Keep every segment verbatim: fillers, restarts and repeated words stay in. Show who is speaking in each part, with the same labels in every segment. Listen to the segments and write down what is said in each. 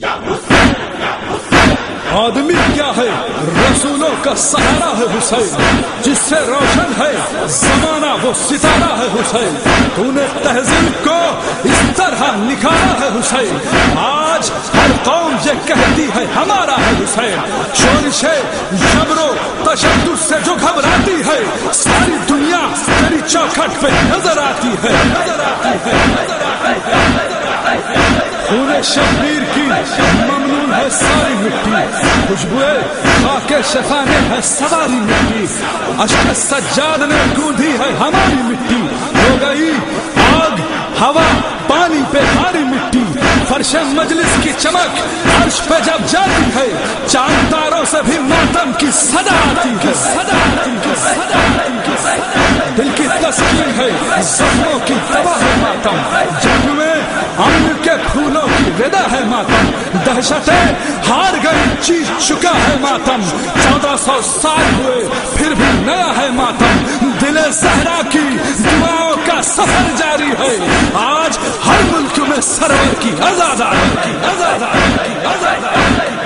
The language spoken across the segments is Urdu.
Speaker 1: آدمی کیا ہے؟ رسولوں کا سہارا ہے حسین، جس سے روشن ہے زمانہ وہ ستارہ ہے حسین۔ تو نے تہذیب کو اس طرح نکھارا ہے حسین، آج ہر قوم یہ کہتی ہے ہمارا ہے حسین۔ شورش جبر و تشدد سے جو گھبراتی ہے، ساری دنیا تیری چوکھٹ پہ نظر آتی ہے، نظر آتی ہے، نظر آتی ہے۔ خون شبیر کی ممنون ہے ساری مٹی، خوشبوئے خاک شفانے ہے سواری مٹی، اشک سجاد نے گوندھی ہے ہماری مٹی۔ ہو گئی آگ ہوا پانی پہ ہاری مٹی، فرش مجلس کی چمک عرش پہ جب جاتی ہے، چاند تاروں سے بھی ماتم کی صدا آتی ہے، صدا آتی ہے، صدا آتی ہے۔ دل کی تسکین ہے زخموں کی دوا ہے ماتم، جنگ میں امن کے پھولوں کی ودا ہے ماتم، دہشتیں ہار گئی جیت چکا ہے ماتم، چودہ سو سال ہوئے پھر بھی نیا ہے ماتم، دل زہرا کی دعاؤں کا سفر جاری ہے، آج ہر ملک میں سرور کی آزاداری کی آزاداری کی آزاداری کی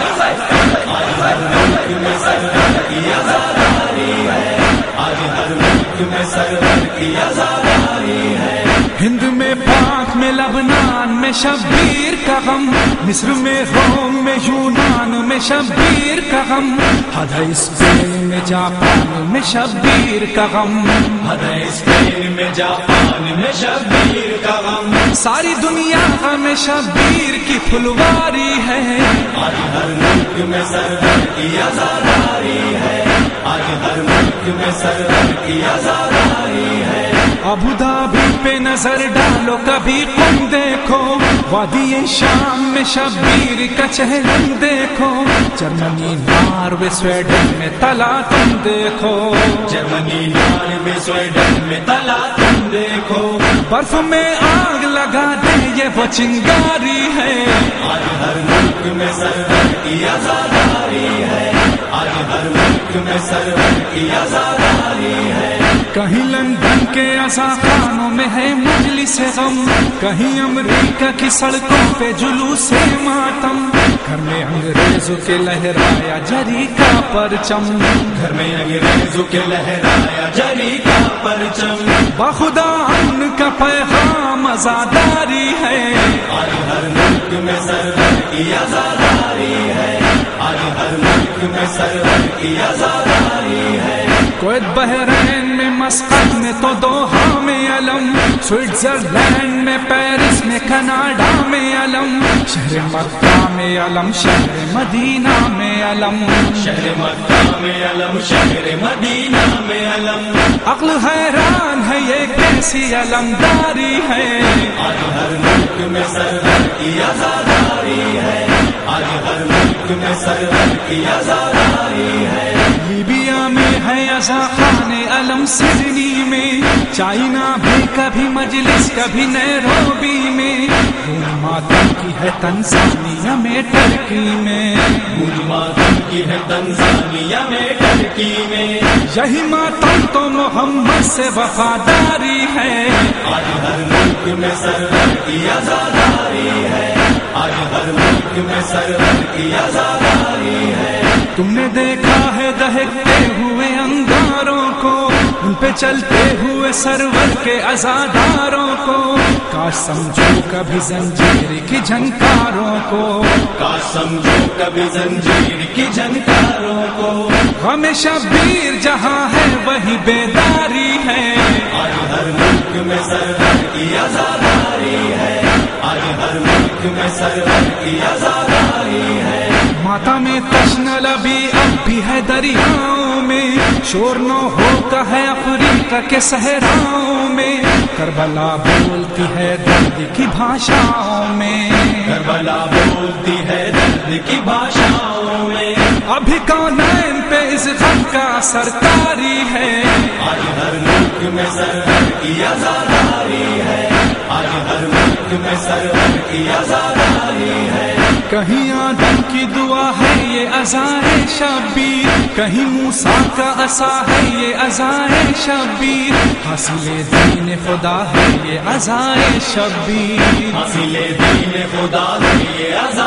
Speaker 1: آج ہر ملک میں سرور کی آزاداری ہے، آج ہر ملک میں سرور کی آزاداری ہے۔ ہند میں پاک میں لبنان میں شبیر کا غم، مصر میں روم میں یونان میں شبیر کا غم، ہے اسپین میں جاپان میں شبیر کا غم، ہے اسپین میں جاپان میں شبیر کا غم، ساری دنیا میں شبیر کی پھلواری ہے، آج ہر ملک میں سرور کی آزاداری ہے، آج ہر ملک میں سرور کی آزاداری ہے۔ ابو ظبی پہ نظر ڈالو کبھی قم دیکھو، وادی شام میں شبیر کا چہلم دیکھو، جرمنی ناروے سویڈن میں تلا تم دیکھو، جرمنی ناروے سویڈن میں تلا تم دیکھو، برف میں آگ لگا دے یہ وہ چنگاری ہے، آج ہر ملک میں سرور کی آزاداری ہے، آج ہر ملک میں سرور کی آزاداری ہے۔ کہیں لندن کے عزاخانوں میں ہے مجلس غم، کہیں امریکہ کی سڑکوں پہ جلوس ماتم، گھر میں انگریزوں کے لہرایا جری کا پرچم، گھر میں انگریزوں کے لہرایا جری کا پرچم، بخدا امن کا پیغام آزاداری ہے، آج ہر ملک میں سرور کی آزاداری ہے، آج ہر ملک میں سرور کی آزاداری ہے۔ کویت بحرین میں مسقط میں تو دوحہ میں علم، سوئٹزرلینڈ میں پیرس میں کینیڈا میں علم، شہر مکہ میں علم شہر مدینہ میں علم، شہر مکہ میں علم شہر مدینہ میں علم، عقل حیران ہے یہ کیسی علمداری ہے، آج ہر ملک میں سرور کی آزاداری ہے، آج ہر ملک میں سرور کی آزاداری ہے۔ لیبیا میں ہے عزاخان علم سڈنی میں، چائنا بھی کبھی مجلس کبھی نیروبی میں، روم ماتم کی ہے تنزانیہ میں ٹرکی میں، روم ماتم کی ہے تنزانیہ میں ٹرکی میں، یہی ماتم تو محمد سے وفاداری ہے، آج ہر ملک میں سرور کی آزاداری ہے، آج ہر ملک میں سرور کی آزاداری ہے۔ تم نے دیکھا ہے دہکتے ہوئے انگاروں کو، ان پہ چلتے ہوئے سرور کے عزاداروں کو، کاش سمجھو کبھی زنجیر کی جھنکاروں کو، کاش سمجھو کبھی زنجیر کی جھنکاروں کو، غم شبیر جہاں ہے وہی بیداری ہے، آج ہر ملک میں سرور کی آزاداری ہے، آج ہر ملک میں سرور کی آزاداری ہے۔ ماتا میں تشن لبی اب بھی ہے دریاؤں میں، شور نو ہوتا ہے افریقہ کے صحراؤں میں، کربلا بولتی ہے درد کی بھاشاؤں میں، کربلا بولتی ہے درد کی بھاشاؤں میں، ابھی کونین پہ اس غم کا سرکاری ہے، آج ہر ملک میں سرور کی آزاداری ہے، آج ہر ملک میں سرور کی آزاداری ہے۔ کہیں آدم کی دعا ہے یہ عزائے شبیر، کہیں موسیٰ کا عصا ہے یہ عزائے شبیر، حاصل دین خدا ہے یہ عزائے شبیر، حاصل دین خدا ہے یہ عزائے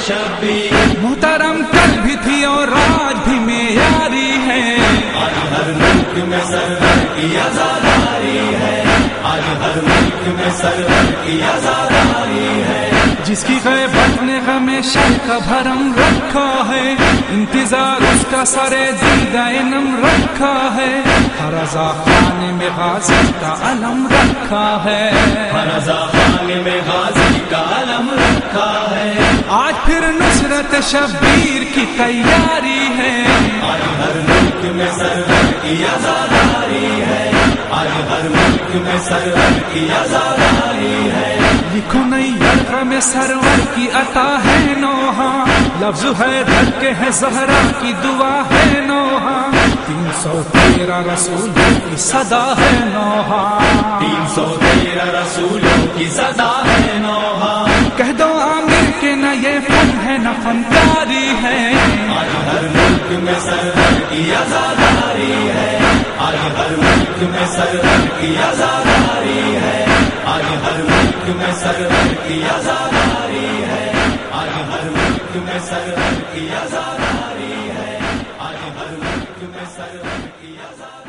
Speaker 2: شبیر،
Speaker 1: محترم کل بھی تھی اور آج بھی معیاری ہے،
Speaker 2: آج ہر ملک میں سرور کی آزاداری ہے، آج ہر ملک میں سرور کی آزاداری ہے،
Speaker 1: جس کی غیبت نے غم شر کا بھرم رکھا ہے، انتظار اس کا سرے دیدہ نم رکھا ہے، ہر رضا خانے میں غازی کا علم رکھا ہے،
Speaker 2: ہر رضا خانے میں غازی کا علم رکھا ہے،
Speaker 1: آج پھر نصرت شبیر کی تیاری ہے،
Speaker 2: آج ہر ملک میں سرور کی آزاداری ہے، آج ہر ملک میں سرور کی آزاداری ہے،
Speaker 1: لکھو نہیں یرغ میں سرور کی عطا ہے نوحہ، لفظ ہے دھکے ہے زہرا کی دعا ہے نوحہ، تین سو تیرہ رسولوں کی صدا ہے نوحہ،
Speaker 2: تین سو تیرہ رسولوں کی صدا ہے نوحہ،
Speaker 1: کہہ دو عامر کہ نہ یہ فن ہے نہ فنکاری ہے،
Speaker 2: آج ہر ملک میں سرور کی آزاداری ہے، آج ہر ملک میں سرور کی آزاداری ہے، آج ہر ملک میں سرور کی آزاداری ہے، آج ہر ملک میں سرور کی آزاداری ہے، آج ہر ملک میں سرور کی آزاداری